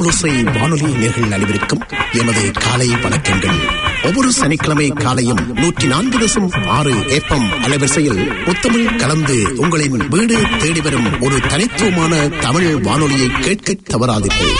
தமிழோசை வானொலி நேயர்கள் அனைவருக்கும் எமது காலை வணக்கங்கள். ஒவ்வொரு சனிக்கிழமை காலையும் 104.6 FM அலைவரிசையில் முத்தமிழ் கலந்து உங்களின் வீடு தேடி வரும் ஒரு தனித்துவமான தமிழ் வானொலியை கேட்க தவறாதீர்கள்.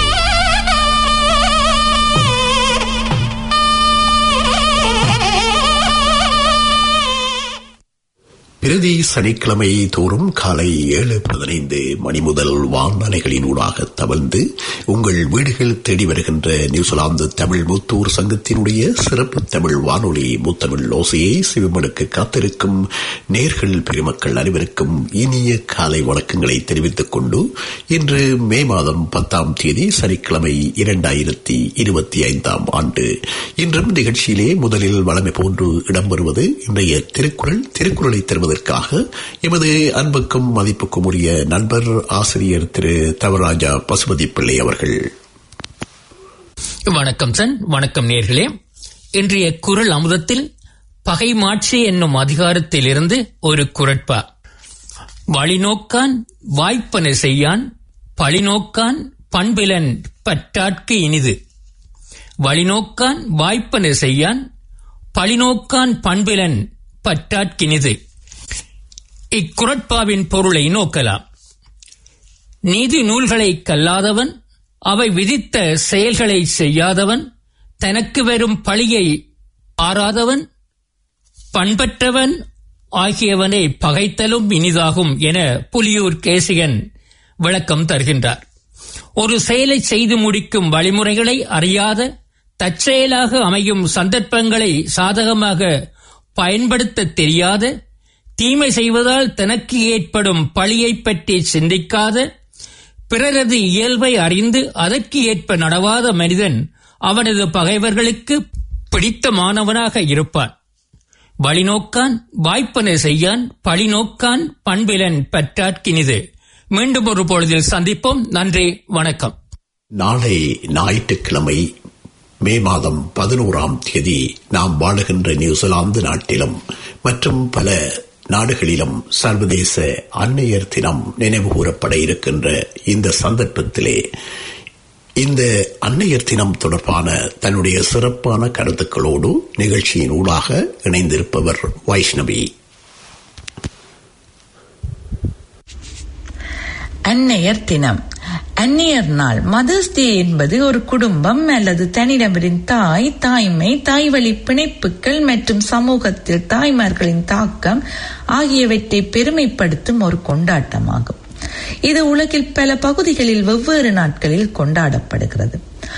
பிரதி சனிக்கிழமை தோறும் காலை 7:15 மணி முதல் வானலைகளின் ஊடாக தவழ்ந்து உங்கள் வீடுகள் தேடி வருகின்ற நியூசிலாந்து தமிழ் மூத்தூர் சங்கத்தினுடைய சிறப்பு தமிழ் வானொலி முத்தமிழ் ஓசையை சிவமனுக்கு காத்திருக்கும் நேர்கள் பெருமக்கள் அனைவருக்கும் இனிய காலை வணக்கங்களை தெரிவித்துக் கொண்டு இன்று மே மாதம் 10ஆம் தேதி சனிக்கிழமை 2025ஆம் ஆண்டு. இன்றும் நிகழ்ச்சியிலே முதலில் வளமை போன்று இடம்பெறுவது இன்றைய திருக்குறளை தருவதற்காக எமது அன்புக்கும் மதிப்புக்கும் உரிய நண்பர் ஆசிரியர் திரு தவராஜா பசுபதி பிள்ளை அவர்கள். வணக்கம் சன், வணக்கம் நேர்களே. இன்றைய குறள் அமுதத்தில் பகைமாட்சி என்னும் அதிகாரத்திலிருந்து ஒரு குறட்பா. வழிநோக்கான் வாய்ப்பன செய்யான், பழிநோக்கான் பண்பிலன் பற்றாட்கு இனிது. வழிநோக்கான் வாய்ப்பன செய்யான், பழிநோக்கான் பண்பிலன் பற்றாட்கினிது. இக்குறட்பாவின் பொருளை நோக்கலாம். நீதி நூல்களை கல்லாதவன், அவை விதித்த செயல்களை செய்யாதவன், தனக்கு வரும் பழியை ஆராதவன், பண்பற்றவன் ஆகியவனை பகைத்தலும் இனிதாகும் என புலியூர் கேசிகன் விளக்கம் தருகின்றார். ஒரு செயலை செய்து முடிக்கும் வழிமுறைகளை அறியாத, தற்செயலாக அமையும் சந்தர்ப்பங்களை சாதகமாக பயன்படுத்த தெரியாத, தீமை செய்வதால் தனக்கு ஏற்படும் பழியை பற்றி சிந்திக்காத, பிறரது இயல்பை அறிந்து அதற்கு ஏற்ப நடவாத மனிதன் அவனது பகைவர்களுக்கு பிடித்தமானவனாக இருப்பான். வழிநோக்கான் வாய்ப்பன செய்யான், பழிநோக்கான் பண்பிலன் பற்றாட்கினிது. மீண்டும் ஒரு பொழுதில் சந்திப்போம். நன்றி, வணக்கம். நாளை ஞாயிற்றுக்கிழமை மே மாதம் 11ஆம் தேதி நாம் வாழுகின்ற நியூசிலாந்து நாட்டிலும் மற்றும் பல நாடுகளிலும் சர்வதேச அன்னையர் தினம் நினைவு கூறப்பட இருக்கின்ற இந்த சந்தர்ப்பத்திலே இந்த அன்னையர் தினம் தொடர்பான தன்னுடைய சிறப்பான கருத்துக்களோடு நிகழ்ச்சியின் ஊடாக இணைந்திருப்பவர் வைஷ்ணவி. அன்னையர் தினம். அன்னையர் நாள், மதர்ஸ் டே என்பது ஒரு குடும்பம் அல்லது தனிநபரின் தாய், தாய்மை, தாய்வழி பிணைப்புகள் மற்றும் சமூகத்தில் தாய்மார்களின் தாக்கம் ஆகியவற்றை பெருமைப்படுத்தும் ஒரு கொண்டாட்டமாகும். இது உலகில் பல பகுதிகளில் வெவ்வேறு நாட்களில் கொண்டாடப்படுகிறது.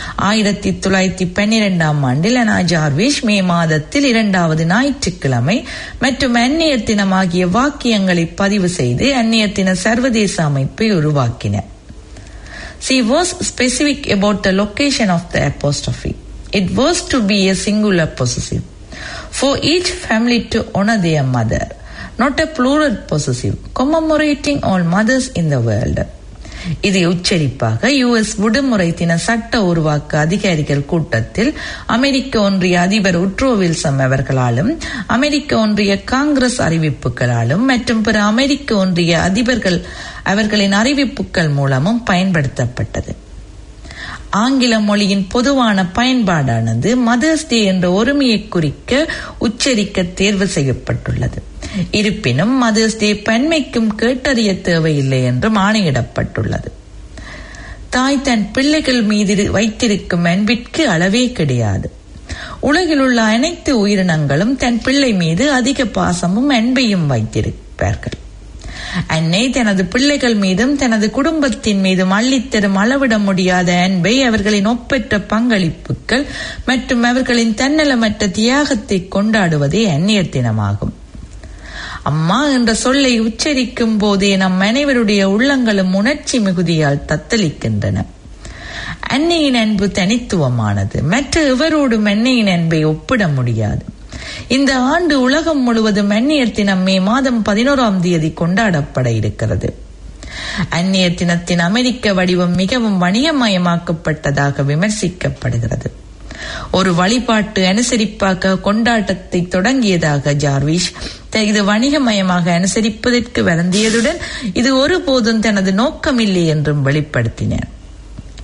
1912ஆம் ஆண்டில் அனா ஜார்விஷ் மே மாதத்தில் 2வது ஞாயிற்றுக்கிழமை மற்றும் அன்னையர் தினம் ஆகிய வாக்கியங்களை பதிவு செய்து அன்னையர் தின சர்வதேச அமைப்பை உருவாக்கினர். She was specific about the location of the apostrophe. It was to be a singular possessive for each family to honor their mother, not a plural possessive commemorating all mothers in the world. இதை உச்சரிப்பாக US விடுமுறை தின சட்ட உருவாக்க அதிகாரிகள் கூட்டத்தில் அமெரிக்க ஒன்றிய அதிபர் Woodrow Wilson அவர்களாலும், அமெரிக்க ஒன்றிய காங்கிரஸ் அறிவிப்புகளாலும் மற்றும் பிற அமெரிக்க ஒன்றிய அதிபர்கள் அவர்களின் அறிவிப்புகள் மூலமும் பயன்படுத்தப்பட்டது. ஆங்கில மொழியின் பொதுவான பயன்பாடானது மதர்ஸ் டே என்ற ஒருமையை குறிக்க உச்சரிக்க தேர்வு செய்யப்பட்டுள்ளது. இருப்பினும் மதர்ஸ் டே பன்மைக்கும் கேட்டறிய தேவையில்லை என்றும் ஆணையிடப்பட்டுள்ளது. தாய் தன் பிள்ளைகள் மீது வைத்திருக்கும் அன்பிற்கு அளவே கிடையாது. உலகில் உள்ள அனைத்து உயிரினங்களும் தன் பிள்ளை மீது அதிக பாசமும் அன்பையும் வைத்திருப்பார்கள். அன்னை தனது பிள்ளைகள் மீதும் தனது குடும்பத்தின் மீதும் அள்ளித்தரும் அளவிட முடியாத அன்பை, அவர்களின் ஒப்பற்ற பங்களிப்புகள் மற்றும் அவர்களின் தன்னலமற்ற தியாகத்தை கொண்டாடுவதே அன்னையர் தினமாகும். அம்மா என்ற சொல்லை உச்சரிக்கும் போதே நம் அனைவருடைய உள்ளங்களும் உணர்ச்சி மிகுதியால் தத்தளிக்கின்றன. அன்னையின் அன்பு தனித்துவமானது. மற்ற எவரோடும் அன்னையின் அன்பை ஒப்பிட முடியாது. இந்த ஆண்டு உலகம் முழுவதும் அன்னையர் தினம் மே மாதம் 11ஆம் தேதி கொண்டாடப்பட இருக்கிறது. அன்னையர் தினத்தின் அமெரிக்க வடிவம் மிகவும் வணிகமயமாக்கப்பட்டதாக விமர்சிக்கப்படுகிறது. ஒரு வழிபாட்டு அனுசரிப்பாக கொண்டாட்டத்தை தொடங்கியதாக ஜார்விஷ் இது வணிகமயமாக அனுசரிப்பதற்கு வருந்தியதுடன் இது ஒருபோதும் தனது நோக்கமில்லை என்றும் வெளிப்படுத்தினார்.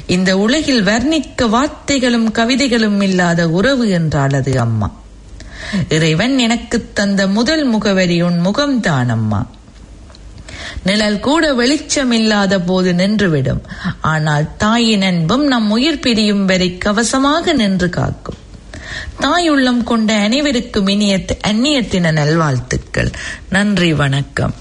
இந்த உலகில் வர்ணிக்க வார்த்தைகளும் கவிதைகளும் இல்லாத உறவு என்றால் அது அம்மா. இறைவன் எனக்கு தந்த முதல் முகவரி உன் முகம்தான் அம்மா. நிழல் கூட வெளிச்சம் இல்லாத போது நின்றுவிடும். ஆனால் தாயின் அன்பும் நம் உயிர் பிரியும் வரை கவசமாக நின்று காக்கும். தாய் உள்ளம் கொண்ட அனைவருக்கும் இனிய அந்நியத்தின நல்வாழ்த்துக்கள். நன்றி, வணக்கம்.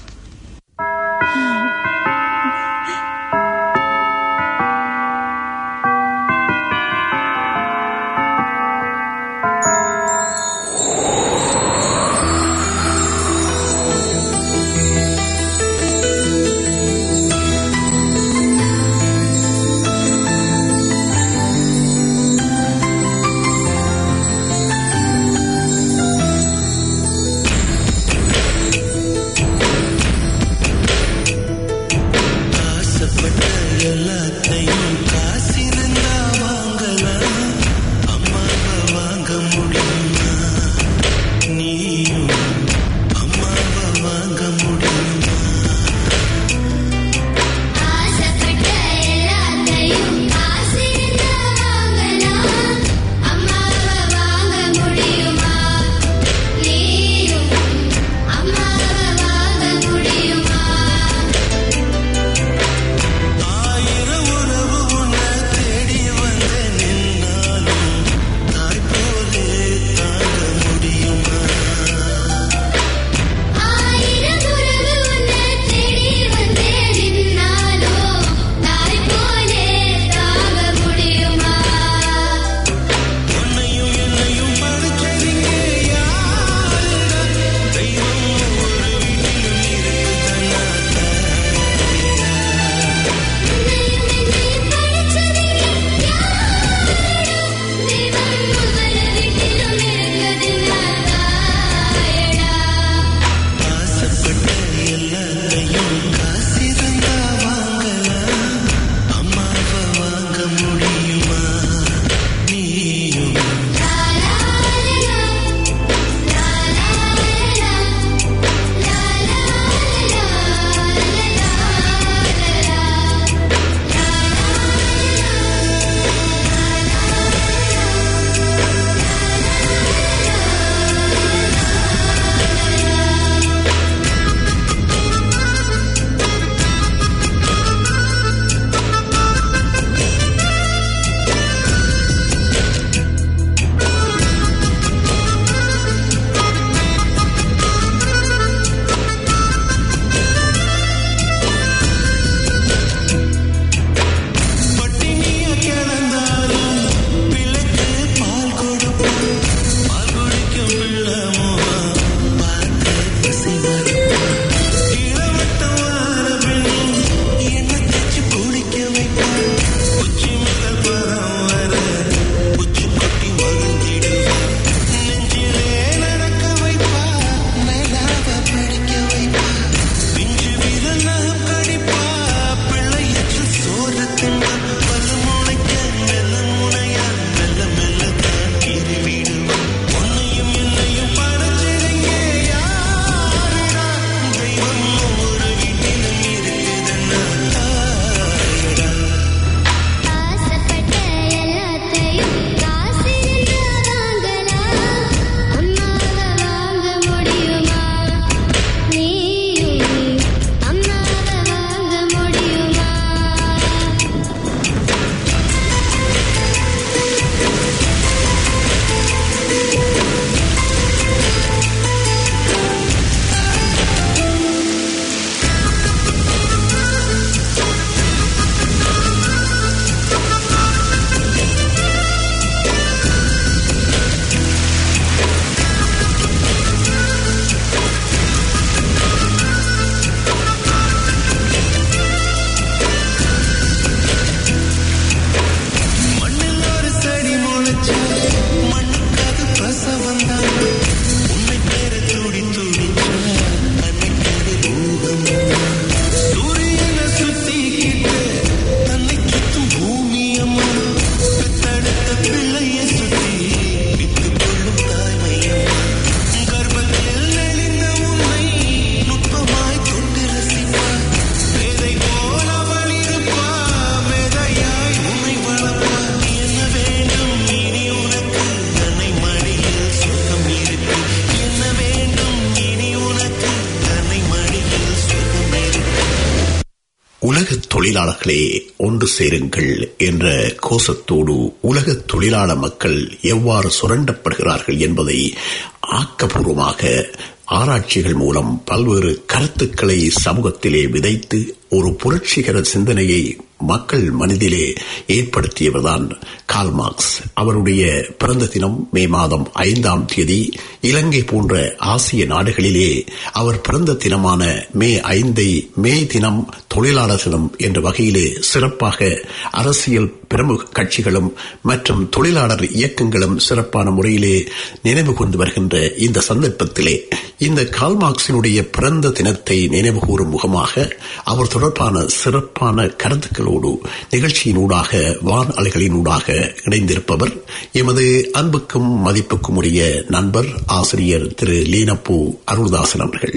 தொழிலாளர்களே ஒன்று சேருங்கள் என்ற கோஷத்தோடு உலக தொழிலாளர் மக்கள் எவ்வாறு சுரண்டப்படுகிறார்கள் என்பதை ஆக்கப்பூர்வமாக ஆராய்ச்சிகள் மூலம் பல்வேறு கருத்துக்களை சமூகத்திலே விதைத்து ஒரு புரட்சிகர சிந்தனையை மக்கள் மனதிலே ஏற்படுத்தியவர்தான் கார்ல் மார்க்ஸ். அவருடைய பிறந்த தினம் மே மாதம் 5ஆம் தேதி. இலங்கை போன்ற ஆசிய நாடுகளிலே அவர் பிறந்த தினமான மே 5ஐ மே தினம் தொழிலாளர் தினம் என்ற வகையிலே சிறப்பாக அரசியல் பிரமுக கட்சிகளும் மற்றும் தொழிலாளர் இயக்கங்களும் சிறப்பான முறையிலே நினைவு கொண்டு வருகின்ற இந்த சந்தர்ப்பத்திலே இந்த கார்ல் மார்க்சினுடைய பிறந்த தினத்தை நினைவு கூறும் முகமாக அவர் தொடர்பான சிறப்பான கருத்துக்களோடு நிகழ்ச்சியினூடாக வான் அலைகளினூடாக இணைந்திருப்பவர் எமது அன்புக்கும் மதிப்புக்கும் உரிய நண்பர் ஆசிரியர் திரு லீனப்பூ அருள்தாசன் அவர்கள்.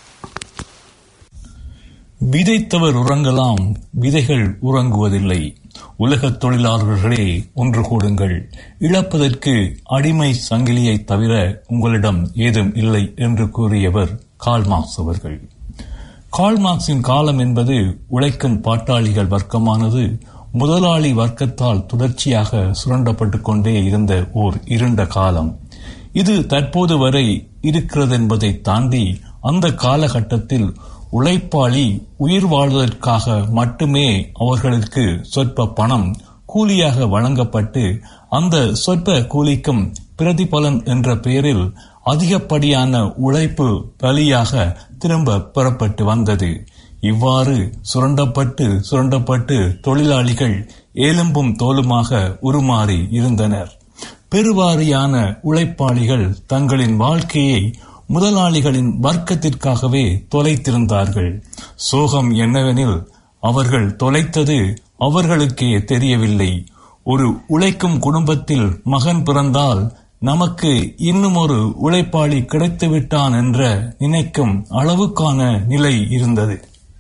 விதைத்தவர் உறங்கலாம், விதைகள் உறங்குவதில்லை. உலக தொழிலாளர்களே ஒன்று கூடுங்கள். இழப்பதற்கு அடிமை சங்கிலியை தவிர உங்களிடம் ஏதும் இல்லை என்று கூறியவர் கார்ல் மார்க்ஸ் அவர்கள். கார்ல் மார்க்சின் காலம் என்பது உழைக்கும் பாட்டாளிகள் வர்க்கமானது முதலாளி வர்க்கத்தால் தொடர்ச்சியாக சுரண்டப்பட்டுக் கொண்டே இருந்த ஓர் இருண்ட காலம். இது தற்போது வரை இருக்கிறது என்பதை தாண்டி அந்த காலகட்டத்தில் உழைப்பாளி உயிர் வாழ்வதற்காக மட்டுமே அவர்களுக்கு சொற்ப பணம் கூலியாக வழங்கப்பட்டு அந்த சொற்ப கூலிக்கும் பிரதிபலன் என்ற பெயரில் அதிகப்படியான உழைப்பு பலியாக திரும்ப பெறப்பட்டு வந்தது. இவ்வாறு சுரண்டப்பட்டு தொழிலாளிகள் எலும்பும் தோலுமாக உருமாறி இருந்தனர். பெருவாரியான உழைப்பாளிகள் தங்களின் வாழ்க்கையை முதலாளிகளின் வர்க்கத்திற்காகவே தொலைத்திருந்தார்கள். சோகம் என்னவெனில் அவர்கள் தொலைத்தது அவர்களுக்கே தெரியவில்லை. ஒரு உழைக்கும் குடும்பத்தில் மகன் பிறந்தால் நமக்கு இன்னும் ஒரு உழைப்பாளி கிடைத்துவிட்டான் என்ற நினைக்கும் அளவுக்கான நிலை இருந்தது.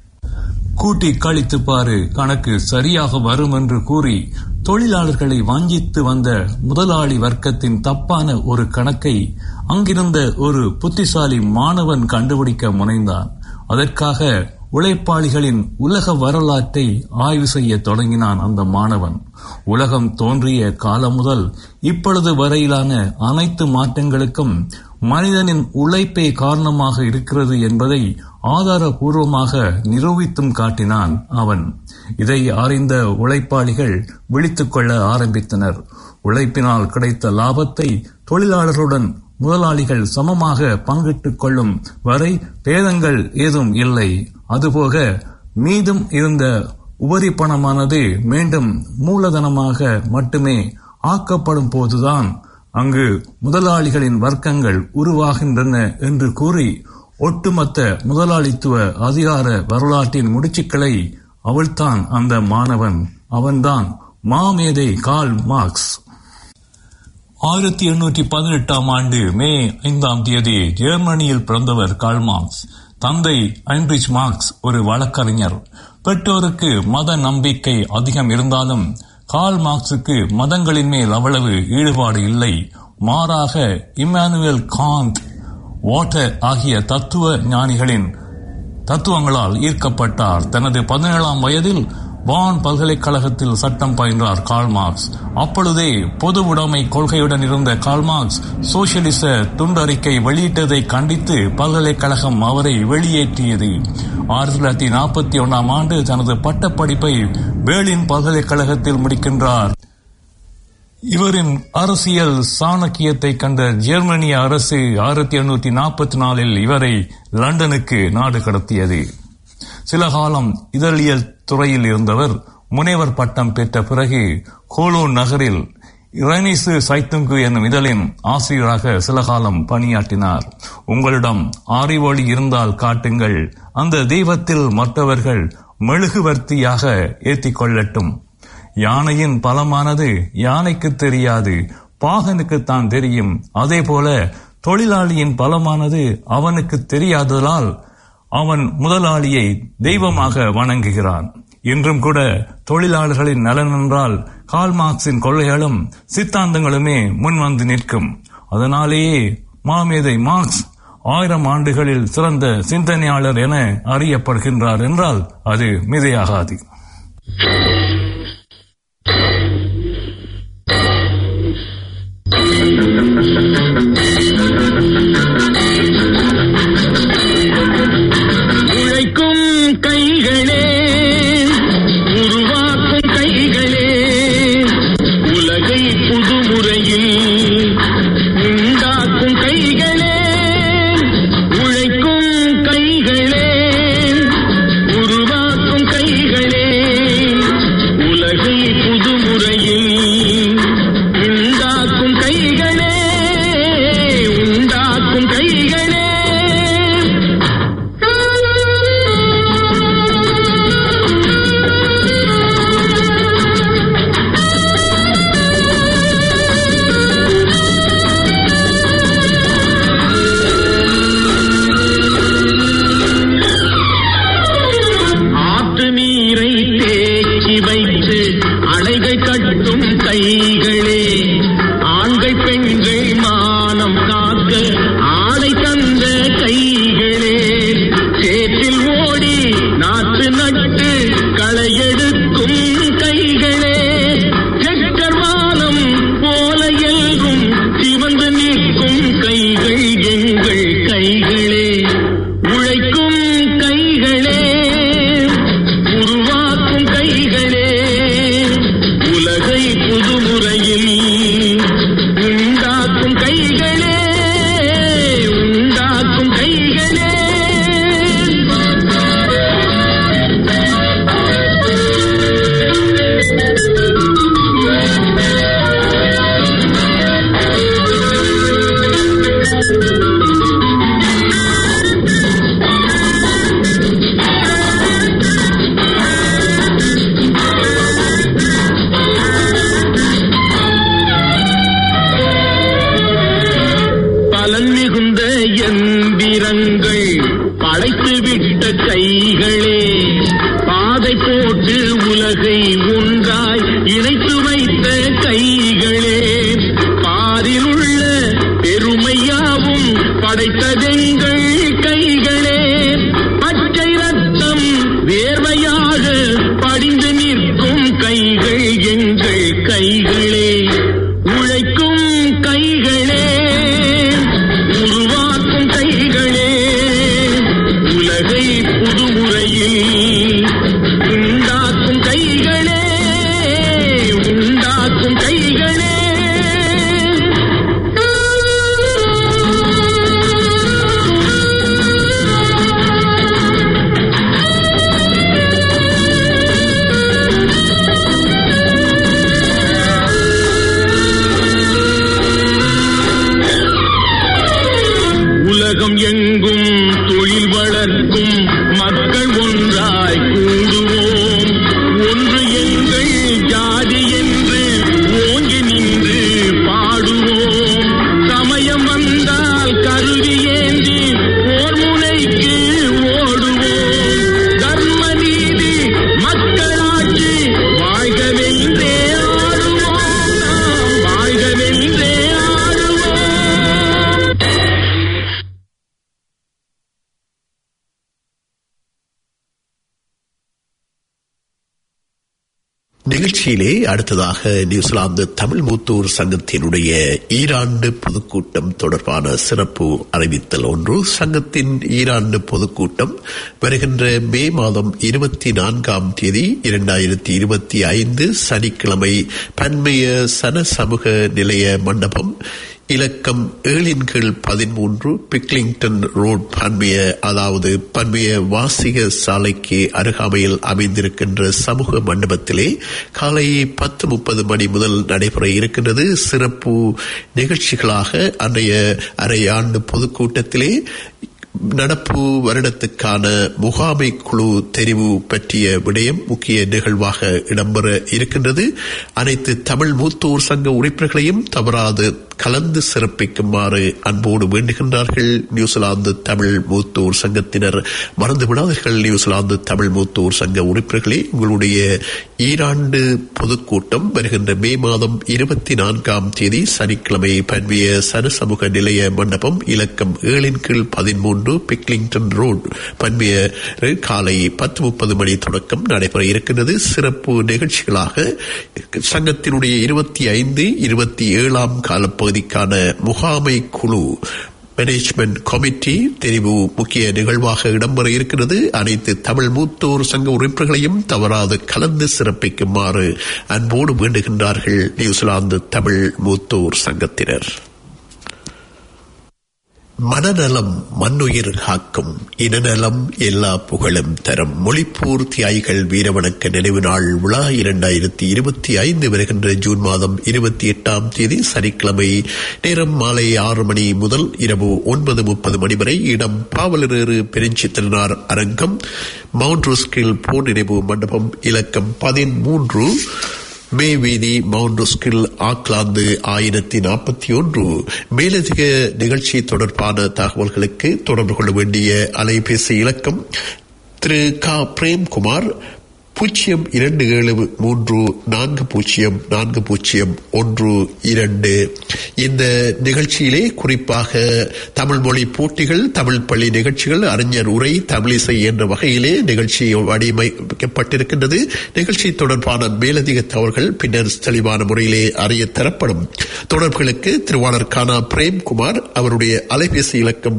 கூட்டி கழித்து பாரு, கணக்கு சரியாக வரும் என்று கூறி தொழிலாளர்களை வஞ்சித்து வந்த முதலாளி வர்க்கத்தின் தப்பான ஒரு கணக்கை அங்கிருந்த ஒரு புத்திசாலி மாணவன் கண்டுபிடிக்க முனைந்தான். அதற்காக உழைப்பாளிகளின் உலக வரலாற்றை ஆய்வு செய்ய தொடங்கினான் அந்த மாணவன். உலகம் தோன்றிய காலம் முதல் இப்பொழுது வரையிலான அனைத்து மாற்றங்களுக்கும் மனிதனின் உழைப்பே காரணமாக இருக்கிறது என்பதை ஆதாரபூர்வமாக நிரூபித்தும் காட்டினான் அவன். இதை அறிந்த உழைப்பாளிகள் விழித்துக் கொள்ள ஆரம்பித்தனர். உழைப்பினால் கிடைத்த லாபத்தை தொழிலாளர்களுடன் முதலாளிகள் சமமாக பங்கிட்டுக் கொள்ளும் வரை பேதங்கள் ஏதும் இல்லை. அதுபோக மீதும் இருந்த உபரி பணமானது மீண்டும் மூலதனமாக மட்டுமே ஆக்கப்படும் போதுதான் அங்கு முதலாளிகளின் வர்க்கங்கள் உருவாகின்றன என்று கூறி ஒட்டுமொத்த முதலாளித்துவ அதிகார வரலாற்றின் முடிச்சுக்களை அவிழ்த்தான் அந்த மாணவன். அவன்தான் மாமேதை கார்ல் மார்க்ஸ். 1818ஆம் ஆண்டு மே 5ஆம் தேதி ஜெர்மனியில் பிறந்தவர் கார்ல் மார்க்ஸ். தந்தை ஹைன்ரிச் மார்க்ஸ் ஒரு வழக்கறிஞர். பெற்றோருக்கு மத நம்பிக்கை அதிகம் இருந்தாலும் கார்ல் மார்க்ஸுக்கு மதங்களின் மேல் அவ்வளவு ஈடுபாடு இல்லை. மாறாக இம்மானுவேல் காண்ட், வாட்டர் ஆகிய தத்துவ ஞானிகளின் தத்துவங்களால் ஈர்க்கப்பட்டார். தனது 17ஆம் வயதில் பான் பல்கலைக்கழகத்தில் சட்டம் பயின்றார் கார்ல் மார்க்ஸ். அப்பொழுதே பொது உடைமை கொள்கையுடன் இருந்த கார்ல் மார்க்ஸ் சோசியலிச துண்டறிக்கை வெளியிட்டதை கண்டித்து பல்கலைக்கழகம் அவரை வெளியேற்றியது. 1941ஆம் ஆண்டு தனது பட்டப்படிப்பை பெர்லின் பல்கலைக்கழகத்தில் முடிக்கின்றார். இவரின் அரசியல் சாணக்கியத்தை கண்ட ஜெர்மனிய அரசு 1844இல் இவரை லண்டனுக்கு நாடு கடத்தியது. சில காலம் இதழியல் துறையில் இருந்தவர் முனைவர் பட்டம் பெற்ற பிறகு கோலோன் நகரில் இரணிசு சைத்துங்கு என்னும் இதழின் ஆசிரியராக சில காலம் பணியாற்றினார். உங்களிடம் அறிவொளி இருந்தால் காட்டுங்கள், அந்த தெய்வத்தில் மற்றவர்கள் மெழுகுவர்த்தியாக ஏற்றிக் கொள்ளட்டும். யானையின் பலமானது யானைக்கு தெரியாது, பாகனுக்குத்தான் தெரியும். அதே போல தொழிலாளியின் பலமானது அவனுக்கு தெரியாததால் அவன் முதலாளியை தெய்வமாக வணங்குகிறான். இன்றும் கூட தொழிலாளர்களின் நலன் என்றால் கார்ல் மார்க்சின் கொள்கைகளும் சித்தாந்தங்களுமே முன்வந்து நிற்கும். அதனாலேயே மாமேதை மார்க்ஸ் 1000 ஆண்டுகளில் சிறந்த சிந்தனையாளர் என அறியப்படுகின்றார் என்றால் அது மிகையாகாது. உழைக்கும் கைகளே, உருவாக்கும் கைகளே, உலகை புதுமுறையில் உண்டாக்கும் கைகளே, உழைக்கும் கைகளே, உருவாக்கும் கைகளே, உலகை புதுமுறையில் உண்டாக்கும் கைகளே, உண்டாக்கும் கைகளே. ஆற்று நீரை தேக்கி வைத்து அணைகை கட்டும் கைகளே, ஆண்கள் பெண்கள் மானம் காக்க ஆடை தந்த கைகளே, சேற்றில் ஓடி நாற்று நட்டு களையெடுக்கும் கைகளே, செக்கர்வானம் போல எல்கும் சிவந்து நிற்கும் கைகள் எங்கள் கைகளே. உழைக்கும் கைகளே, உருவாக்கும் கைகளே, உலகை புதுமுறையில் உண்டாக்கும் கைகளே, உண்டாக்கும் கைகளே. பலன் மிகுந்த எந்திரங்கள் படைத்துவிட்ட கைகளே, பாதை போட்டு உலகை ஒன்றாய் இணைத்து வைத்த கைகளே, பாரில் உள்ள பெருமையாவும் படைத்ததெங்கள் கைகளே, பச்சை ரத்தம் வேர்வையாக படிந்து நிற்கும் கைகள் எங்கள் கைகளே. உழைக்கும் கைகளே, உருவாக்கும் கைகளே, உலகை புதுமுறையில் உண்டாக்கும் கைகளே, உண்டாக்கும் கைகளே. உலகம் எங்கும் தொழில் வளர்க்கும் மக்கள் ஒன்றாய் கூடுவோம், ஒன்று எங்கள் ஜாதி என்று ஓங்கி நின்று பாடுவோம், சமயம் வந்தால் கருவி ஏந்தி போர் முனைக்கு ஓடுவோம், தர்ம நீதி மக்களாட்சி வாழ்கவென்றே ஆடுவோம், நாம் வாழ்கவென்றே ஆடுவோம். நிகழ்ச்சியிலே அடுத்ததாக நியூசிலாந்து தமிழ் மூத்தூர் சங்கத்தினுடைய ஈராண்டு பொதுக்கூட்டம் தொடர்பான சிறப்பு அறிவித்தல் ஒன்று. சங்கத்தின் ஈராண்டு பொதுக்கூட்டம் வருகின்ற மே மாதம் 24ஆம் தேதி 2025 சனிக்கிழமை பன்மைய சன சமூக நிலைய மண்டபம் இலக்கம் 7/13 பிக்லிங்டன் ரோட் பன்மைய வாசிக சாலைக்கு அருகாமையில் அமைந்திருக்கின்ற சமூக மண்டபத்திலே காலை 10:30 மணி முதல் நடைபெற இருக்கின்றது. சிறப்பு நிகழ்ச்சிகளாக அன்றைய அரையாண்டு பொதுக்கூட்டத்திலே நடப்பு வருடத்துக்கான முகாமை குழு தெரிவு பற்றிய விடயம் முக்கிய நிகழ்வாக இடம்பெற இருக்கின்றது. அனைத்து தமிழ் மூத்தோர் சங்க உறுப்பினர்களையும் கலந்து சிறப்பிக்குமாறு அன்போடு வேண்டுகின்றார்கள் நியூசிலாந்து தமிழ் மூத்தோர் சங்கத்தினர். மறந்துவிடாதீர்கள் நியூசிலாந்து தமிழ் மூத்தோர் சங்க உறுப்பினர்களே, உங்களுடைய ஈராண்டு பொதுக்கூட்டம் வருகின்ற மே மாதம் 24ஆம் தேதி சனிக்கிழமை பன்விய சனசமூக நிலைய மண்டபம் இலக்கம் 7/13 பிக்லிங்டன் ரோட் பன்விய காலை 10:30 மணி தொடக்கம் நடைபெற இருக்கின்றது. சிறப்பு நிகழ்ச்சிகளாக சங்கத்தினுடைய 25-27ஆம் காலப்பகுதிக்கான முகாமை குழு மேனேஜ்மெண்ட் கமிட்டி தெரிவு முக்கிய நிகழ்வாக இடம்பெற இருக்கிறது. அனைத்து தமிழ் மூத்தோர் சங்க உறுப்பினர்களையும் தவறாது கலந்து சிறப்பிக்குமாறு அன்போடு வேண்டுகின்றார்கள் நியூசிலாந்து தமிழ் மூத்தோர் சங்கத்தினர். மனநலம் மண்ணுயிர் காக்கும், இனநலம் எல்லா புகழும் தரும் மொழிப்போர் தியாகிகள் வீரவணக்க நினைவு நாள் விழா 2025 வருகின்ற ஜூன் மாதம் 28ஆம் தேதி சனிக்கிழமை. நேரம் மாலை 6 மணி முதல் இரவு 9:30 மணி வரை. இடம் பாவலரேறு பெருஞ்சித்திரனார் அரங்கம், மவுண்ட் ரோஸ்கில் போர் நினைவு மண்டபம் இலக்கம் 13 மே வீதி, மவுண்ட் ரோஸ்கில், ஆக்லாந்து 1041. மேலதிக நிகழ்ச்சி தொடர்பான தகவல்களுக்கு தொடர்பு கொள்ள வேண்டிய அலைபேசி இலக்கம் திரு க. பிரேம்குமார் 027404012. இந்த நிகழ்ச்சியிலே குறிப்பாக தமிழ் மொழி போட்டிகள், தமிழ் பள்ளி நிகழ்ச்சிகள், அறிஞர் உரை, தமிழிசை என்ற வகையிலே நிகழ்ச்சி வடிவமைக்கப்பட்டிருக்கின்றது. நிகழ்ச்சி தொடர்பான மேலதிக தகவல்கள் பின்னர் தெளிவான முறையிலே அறிய தரப்படும். தொடர்புகளுக்கு திருவாளர் கானா பிரேம்குமார், அவருடைய அலைபேசி இலக்கம்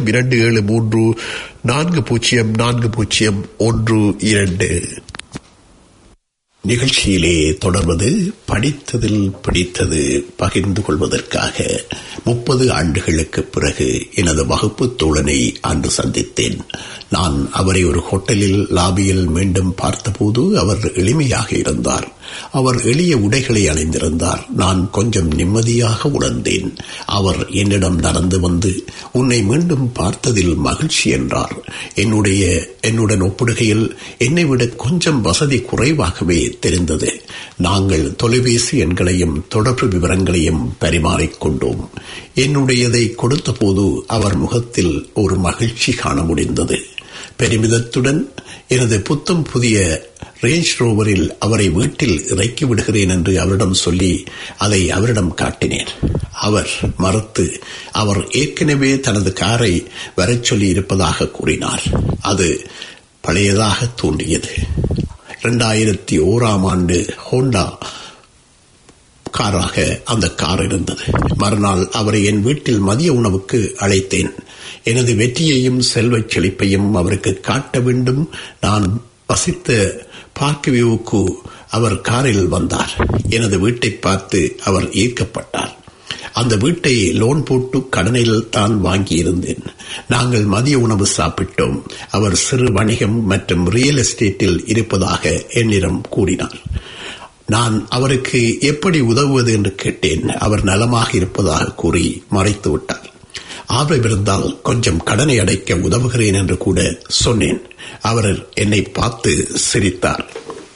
02734404012. நிகழ்ச்சியிலே தொடர்வது படித்ததில் பிடித்தது பகிர்ந்து கொள்வதற்காக 30 ஆண்டுகளுக்கு பிறகு எனது வகுப்பு தோழனை அன்று சந்தித்தேன். நான் அவரை ஒரு ஹோட்டலில் லாபியில் மீண்டும் பார்த்தபோது அவர் எளிமையாக இருந்தார். அவர் எளிய உடைகளை அணிந்திருந்தார். நான் கொஞ்சம் நிம்மதியாக உணர்ந்தேன். அவர் என்னிடம் நடந்து வந்து, உன்னை மீண்டும் பார்த்ததில் மகிழ்ச்சி என்றார். என்னுடன் ஒப்பிடுகையில் என்னை விட கொஞ்சம் வசதி குறைவாகவே தெரிந்தது. நாங்கள் தொலைபேசி எண்களையும் தொடர்பு விவரங்களையும் பரிமாறிக்கொண்டோம். என்னுடையதை கொடுத்த போது அவர் முகத்தில் ஒரு மகிழ்ச்சி காண முடிந்தது. பெருமிதத்துடன் எனது புத்தம் புதிய ரேஞ்ச் ரோவரில் அவரை வீட்டில் இறக்கி விடுகிறேன் என்று அவரிடம் சொல்லி அதை அவரிடம் காட்டினேன். அவர் மறுத்து அவர் ஏற்கனவே தனது காரை வரச் சொல்லி இருப்பதாக கூறினார். அது பழையதாக தோன்றியது. 2001ஆம் ஆண்டு ஹோண்டா காராக அந்த கார் இருந்தது. மறுநாள் அவரை என் வீட்டில் மதிய உணவுக்கு அழைத்தேன். எனது வெற்றியையும் செல்வச் செழிப்பையும் அவருக்கு காட்ட வேண்டும். நான் வசித்த பார்க் வியூவுக்கு அவர் காரில் வந்தார். எனது வீட்டை பார்த்து அவர் ஈர்க்கப்பட்டார். அந்த வீட்டை லோன் போட்டு கடனில் தான் வாங்கியிருந்தேன். நாங்கள் மதிய உணவு சாப்பிட்டோம். அவர் சிறு வணிகம் மற்றும் ரியல் எஸ்டேட்டில் இருப்பதாக என்னிடம் கூறினார். நான் அவருக்கு எப்படி உதவுவது என்று கேட்டேன். அவர் நலமாக இருப்பதாக கூறி மறைத்து விட்டார். ஆர்வமிருந்தால் கொஞ்சம் கடனை அடைக்க உதவுகிறேன் என்று கூட சொன்னேன். அவர் என்னை பார்த்து சிரித்தார்.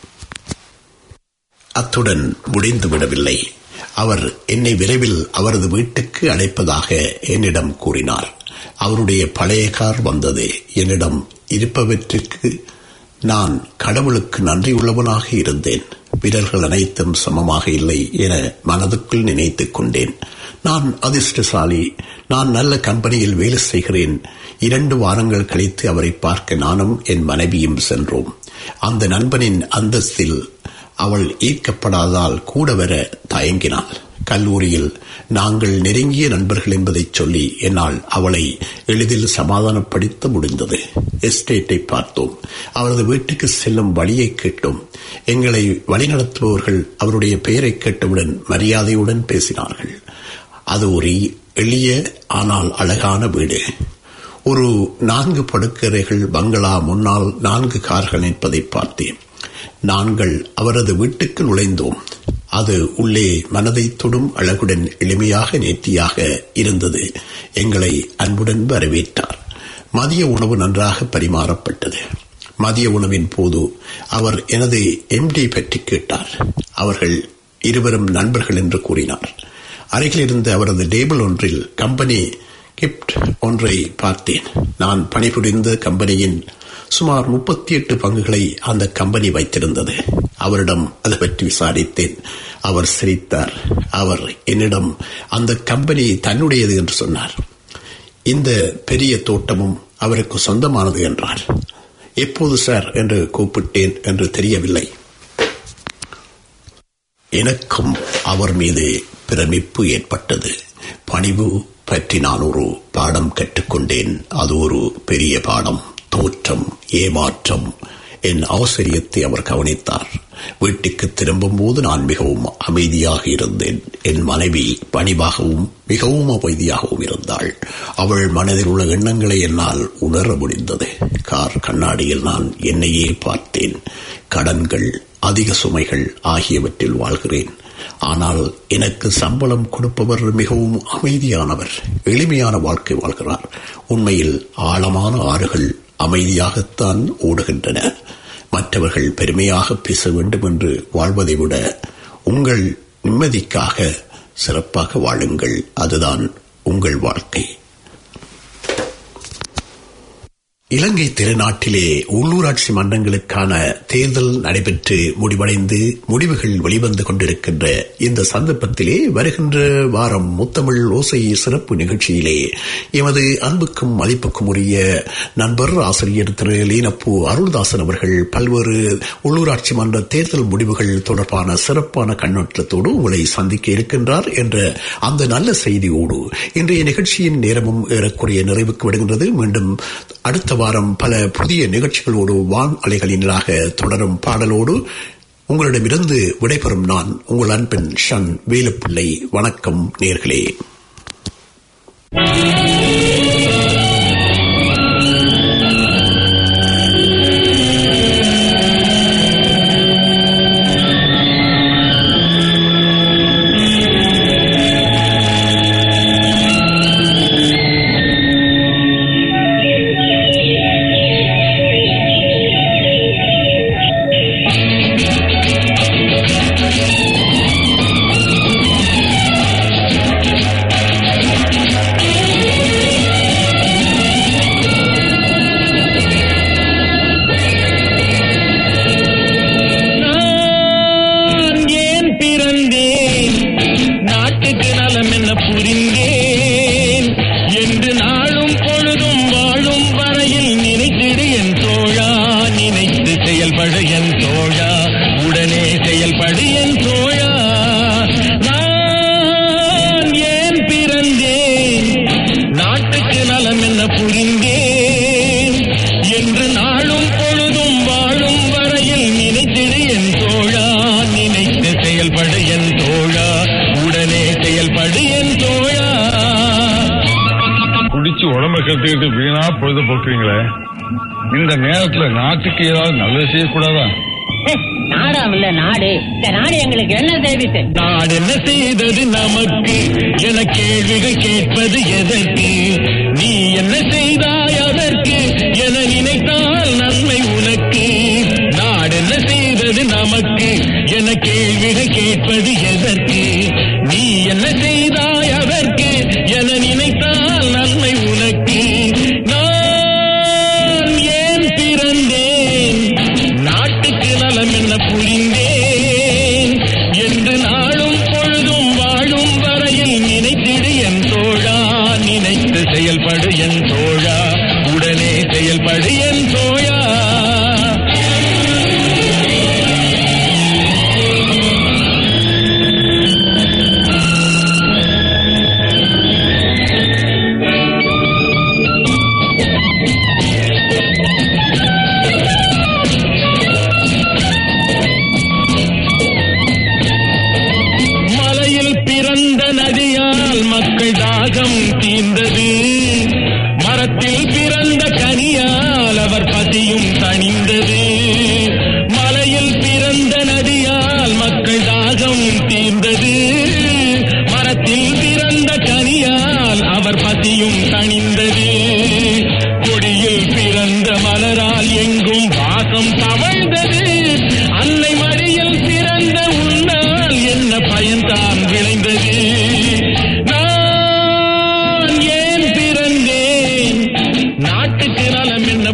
அத்துடன் முடிந்து விடவில்லை. அவர் என்னை விரைவில் அவரது வீட்டுக்கு அழைப்பதாக என்னிடம் கூறினார். அவருடைய பழைய கார் வந்தது. என்னிடம் இருப்பவற்றிற்கு நான் கடவுளுக்கு நன்றியுள்ளவனாக இருந்தேன். வீரர்கள் அனைத்தும் சமமாக இல்லை என மனதுக்குள் நினைத்துக் கொண்டேன். நான் அதிர்ஷ்டசாலி. நான் நல்ல கம்பெனியில் வேலை செய்கிறேன். 2 வாரங்கள் கழித்து அவரை பார்க்க நானும் என் மனைவியும் சென்றோம். அந்த நண்பனின் அந்தஸ்தில் அவள் ஈர்க்கப்படாதால் கூட வர தயங்கினாள். கல்லூரியில் நாங்கள் நெருங்கிய நண்பர்கள் என்பதை சொல்லி என்னால் அவளை எளிதில் சமாதானப்படுத்த முடிந்தது. எஸ்டேட்டை பார்த்தோம். அவரது வீட்டுக்கு செல்லும் வழியை கேட்டோம். எங்களை வழிநடத்துபவர்கள் அவருடைய பெயரை கேட்டவுடன் மரியாதையுடன் பேசினார்கள். அது ஒரு எளிய ஆனால் அழகான வீடு. ஒரு 4 படுக்கறைகள் பங்களா, முன்னால் 4 கார்கள் நிற்பதை பார்த்தேன். நாங்கள் அவரது வீட்டுக்கு நுழைந்தோம். அது உள்ளே மனதை தொடும் அழகுடன் எளிமையாக நேர்த்தியாக இருந்தது. எங்களை அன்புடன் வரவேற்றார். மதிய உணவு நன்றாக பரிமாறப்பட்டது. மதிய உணவின் போது அவர் எனது எம்டி பற்றி கேட்டார். அவர்கள் இருவரும் நண்பர்கள் என்று கூறினார். அருகில் இருந்த அவரது டேபிள் ஒன்றில் கம்பெனி கிஃப்ட் ஒன்றை பார்த்தேன். நான் பணிபுரிந்த கம்பெனியின் சுமார் 38 பங்குகளை அந்த கம்பெனி வைத்திருந்தது. அவரிடம் அதை பற்றி விசாரித்தேன். அவர் சிரித்தார். அவர் என்னிடம் அந்த கம்பெனி தன்னுடையது என்று சொன்னார். இந்த பெரிய தோட்டமும் அவருக்கு சொந்தமானது என்றார். எப்போது சார் என்று கூப்பிட்டேன் என்று தெரியவில்லை. எனக்கும் அவர் மீது பிரமிப்பு ஏற்பட்டது. பணிவு பற்றி நான் ஒரு பாடம் கற்றுக்கொண்டேன். அது ஒரு பெரிய பாடம். தோற்றம், ஏமாற்றம். என் ஆச்சரியத்தை அவர் கவனித்தார். வீட்டுக்கு திரும்பும் போது நான் மிகவும் அமைதியாக இருந்தேன். என் மனைவி பணிவாகவும் மிகவும் அமைதியாகவும் இருந்தாள். அவள் மனதில் உள்ள எண்ணங்களை என்னால் உணர முடிந்தது. கார் கண்ணாடியில் நான் என்னையே பார்த்தேன். கடன்கள், அதிக சுமைகள் ஆகியவற்றில் வாழ்கிறேன். ஆனால் எனக்கு சம்பளம் கொடுப்பவர் மிகவும் அமைதியானவர், எளிமையான வாழ்க்கை வாழ்கிறார். உண்மையில் ஆழமான ஆறுகள் அமைதியாகத்தான் ஓடுகின்றன. மற்றவர்கள் பெருமையாக பேச வேண்டும் என்று வாழ்வதை விட உங்கள் நிம்மதிக்காக சிறப்பாக வாழுங்கள். அதுதான் உங்கள் வாழ்க்கை. இலங்கை திருநாட்டிலே உள்ளூராட்சி மன்றங்களுக்கான தேர்தல் நடைபெற்று முடிவடைந்து முடிவுகள் வெளிவந்து கொண்டிருக்கின்ற இந்த சந்தர்ப்பத்திலே வருகின்ற வாரம் முத்தமிழ் ஓசை சிறப்பு நிகழ்ச்சியிலே எமது அன்புக்கும் மதிப்புக்கும் உரிய நண்பர் ஆசிரியர் திரு லீனப்பூ அருள்தாசன் அவர்கள் பல்வேறு உள்ளூராட்சி மன்ற தேர்தல் முடிவுகள் தொடர்பான சிறப்பான கண்ணோட்டத்தோடு உங்களை சந்திக்க இருக்கின்றார் என்ற அந்த நல்ல செய்தியோடு இன்றைய நிகழ்ச்சியின் நேரமும் ஏறக்குறைய நிறைவுக்கு விடுகின்றது. மீண்டும் அடுத்த வாரம் பல புதிய நிகழ்ச்சிகளோடு வான் அலைகளினாக தொடரும் பாடலோடு உங்களிடமிருந்து விடைபெறும் நான் உங்கள் அன்பின் ஷன் வேலுப்பிள்ளை. வணக்கம் நேர்களே. வீணா பொழுது போக்குறீங்களே, இந்த நேரத்துல நாட்டுக்கு ஏதாவது நல்லது செய்யக்கூடாதா? நாடாமில்ல நாடு, இந்த நாடு எங்களுக்கு என்ன செய்து? நாடு என்ன செய்தது நமக்கு என கேள்விகள் கேட்பது எதற்கு? நீ என்ன செய்தாய் அதற்கு என நினைத்தால் நன்மை உனக்கு. நாடு என்ன செய்தது நமக்கு என கேள்விகள் கேட்பது எதற்கு? நீ என்ன செய்தாய் அதற்கு என நினைத்தால் நன்மை உனக்கு. நான் ஏன் பிறந்தேன், நாட்டுக்கு நலம் என்ன புரிந்தேன் என்று நாளும் பொழுதும் வாழும் வரையில் நினைத்திடு என் தோழா. நினைத்து செயல்படு என் தோழா, உடனே செயல்படு என் தோழா. அன்னை மடியில் பிறந்த உன்னால் என்ன பயன்தான் விளைந்தது? என்ன